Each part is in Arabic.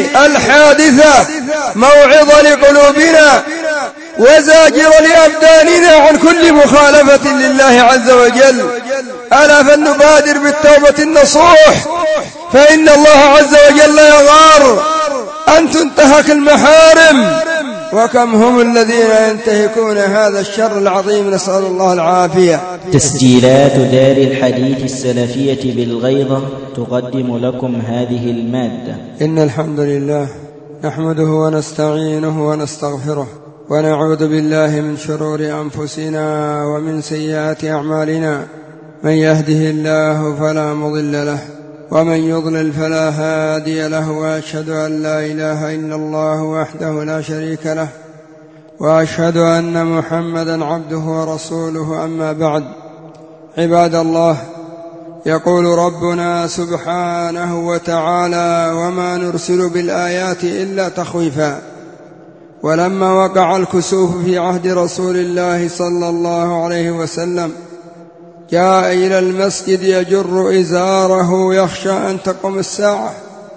الحادثة موعظة لقلوبنا وزاجر لأبداننا عن كل مخالفة لله عز وجل. ألا فلنبادر بالتوبة النصوح، فإن الله عز وجل يغار أن تنتهك المحارم، وكم هم الذين ينتهكون هذا الشر العظيم، نسأل الله العافية. تسجيلات دار الحديث السلفية بالغيضة تقدم لكم هذه المادة. إن الحمد لله نحمده ونستعينه ونستغفره، ونعوذ بالله من شرور أنفسنا ومن سيئات أعمالنا، من يهده الله فلا مضل له ومن يضلل فلا هادي له، وأشهد أن لا إله إلا الله وحده لا شريك له، وأشهد أن محمدا عبده ورسوله. أما بعد، عباد الله، يقول ربنا سبحانه وتعالى: وما نرسل بالآيات إلا تخويفا. ولما وقع الكسوف في عهد رسول الله صلى الله عليه وسلم جاء إلى المسجد يجر إزاره يخشى أن تقوم الساعة،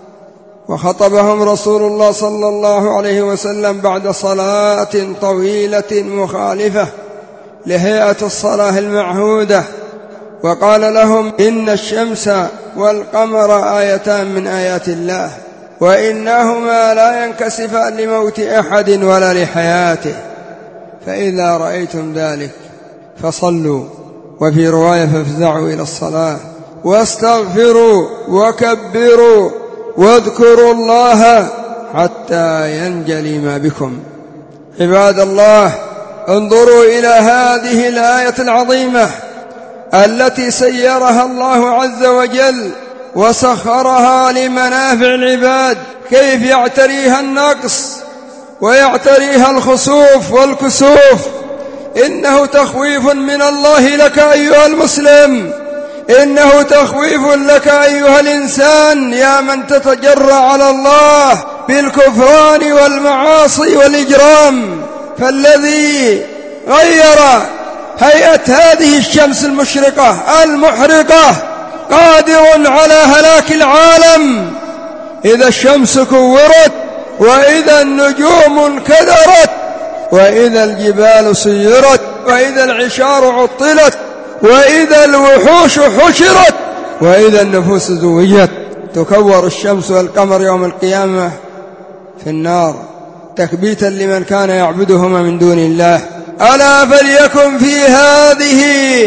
وخطبهم رسول الله صلى الله عليه وسلم بعد صلاة طويلة مخالفة لهيئة الصلاة المعهودة، وقال لهم: إن الشمس والقمر آيتان من آيات الله، وإنهما لا ينكسفان لموت أحد ولا لحياته، فإذا رأيتم ذلك فصلوا، وفي رواية فافزعوا إلى الصلاة، واستغفروا وكبروا واذكروا الله حتى ينجلي ما بكم. عباد الله، انظروا إلى هذه الآية العظيمة التي سيرها الله عز وجل وسخرها لمنافع العباد، كيف يعتريها النقص ويعتريها الخسوف والكسوف. إنه تخويف من الله لك أيها المسلم، إنه تخويف لك أيها الإنسان، يا من تتجرأ على الله بالكفران والمعاصي والإجرام. فالذي غير هيئة هذه الشمس المشرقة المحرقة قادر على هلاك العالم. إذا الشمس كورت، وإذا النجوم انكدرت، وإذا الجبال سيرت، وإذا العشار عطلت، وإذا الوحوش حشرت، وإذا النفوس زوجت، تكور الشمس والقمر يوم القيامة في النار تكبيتا لمن كان يعبدهما من دون الله. ألا فليكن في هذه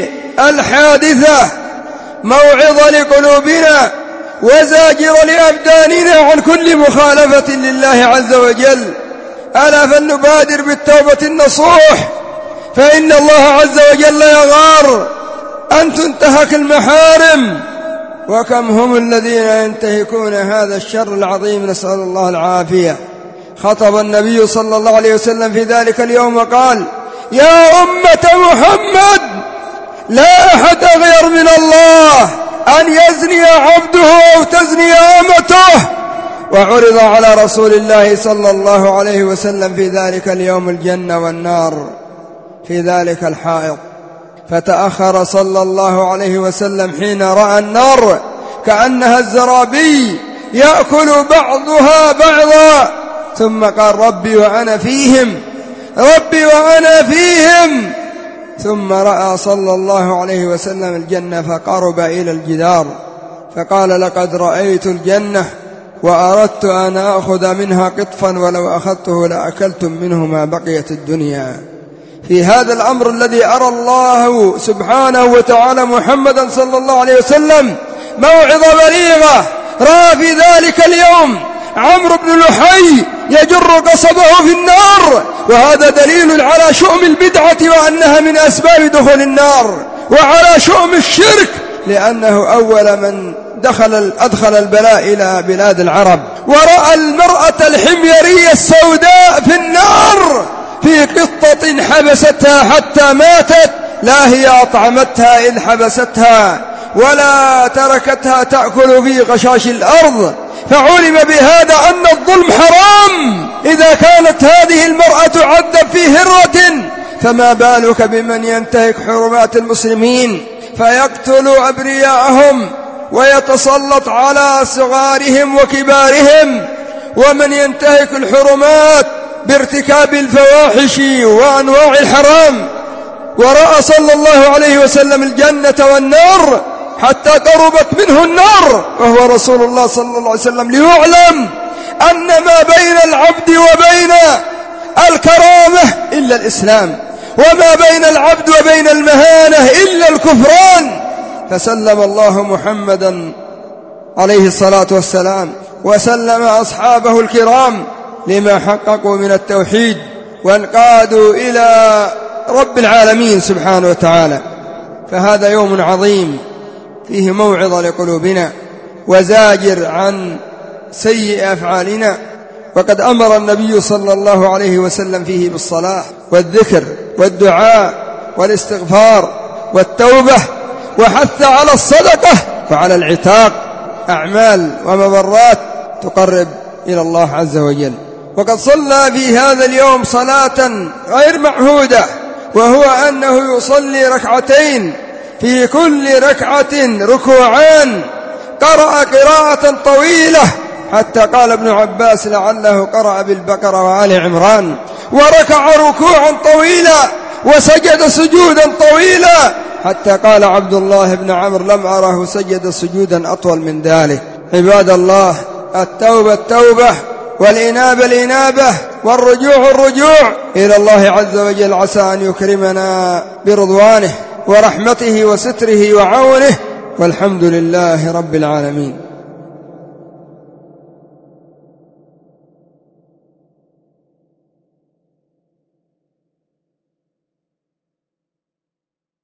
الحادثة موعظة لقلوبنا وزاجر لأبداننا عن كل مخالفة لله عز وجل. ألا فلنبادر بالتوبة النصوح، فإن الله عز وجل يغار أن تنتهك المحارم، وكم هم الذين ينتهكون هذا الشر العظيم، نسأل الله العافية. خطب النبي صلى الله عليه وسلم في ذلك اليوم وقال: يا أمة محمد، لا أحد غير من الله أن يزني عبده أو تزني أمته. وعرض على رسول الله صلى الله عليه وسلم في ذلك اليوم الجنة والنار في ذلك الحائط، فتأخر صلى الله عليه وسلم حين رأى النار كأنها الزرابي يأكل بعضها بعضا، ثم قال: ربي وأنا فيهم، ربي وأنا فيهم. ثم رأى صلى الله عليه وسلم الجنة فقرب إلى الجدار فقال: لقد رأيت الجنة وأردت أن أخذ منها قطفا، ولو أخذته لأكلتم منه ما بقيت الدنيا. في هذا الأمر الذي أرى الله سبحانه وتعالى محمدا صلى الله عليه وسلم موعظة بليغة، رأى في ذلك اليوم عمرو بن لحي يجر قصبه في النار، وهذا دليل على شؤم البدعة وأنها من أسباب دخول النار، وعلى شؤم الشرك، لأنه أول من أدخل البلاء إلى بلاد العرب. ورأى المرأة الحميرية السوداء في النار في قطة حبستها حتى ماتت، لا هي أطعمتها إذ حبستها ولا تركتها تأكل في غشاش الأرض، فعلم بهذا أن الظلم حرام إذا كانت هذه المرأة تعذب في هرة، فما بالك بمن ينتهك حرمات المسلمين فيقتل أبرياءهم ويتسلط على صغارهم وكبارهم ومن ينتهك الحرمات بارتكاب الفواحش وأنواع الحرام. ورأى صلى الله عليه وسلم الجنة والنار حتى قربت منه النار وهو رسول الله صلى الله عليه وسلم، ليعلم أن ما بين العبد وبين الكرامة إلا الإسلام، وما بين العبد وبين المهانة إلا الكفران. فسلم الله محمدا عليه الصلاة والسلام وسلم أصحابه الكرام لما حققوا من التوحيد وانقادوا إلى رب العالمين سبحانه وتعالى. فهذا يوم عظيم فيه موعظة لقلوبنا وزاجر عن سيء أفعالنا. وقد أمر النبي صلى الله عليه وسلم فيه بالصلاة والذكر والدعاء والاستغفار والتوبة، وحث على الصدقة وعلى العتاق، أعمال ومبرات تقرب إلى الله عز وجل. وقد صلى في هذا اليوم صلاة غير معهودة، وهو أنه يصلي ركعتين، في كل ركعة ركوعان، قرأ قراءة طويلة حتى قال ابن عباس لعله قرأ بالبقرة وآل عمران، وركع ركوعا طويلا وسجد سجودا طويلا حتى قال عبد الله بن عمرو لم أره سجد سجودا أطول من ذلك. عباد الله، التوبة التوبة، والإنابة الإنابة، والرجوع الرجوع إلى الله عز وجل، عسى أن يكرمنا برضوانه ورحمته وستره وعونه، والحمد لله رب العالمين.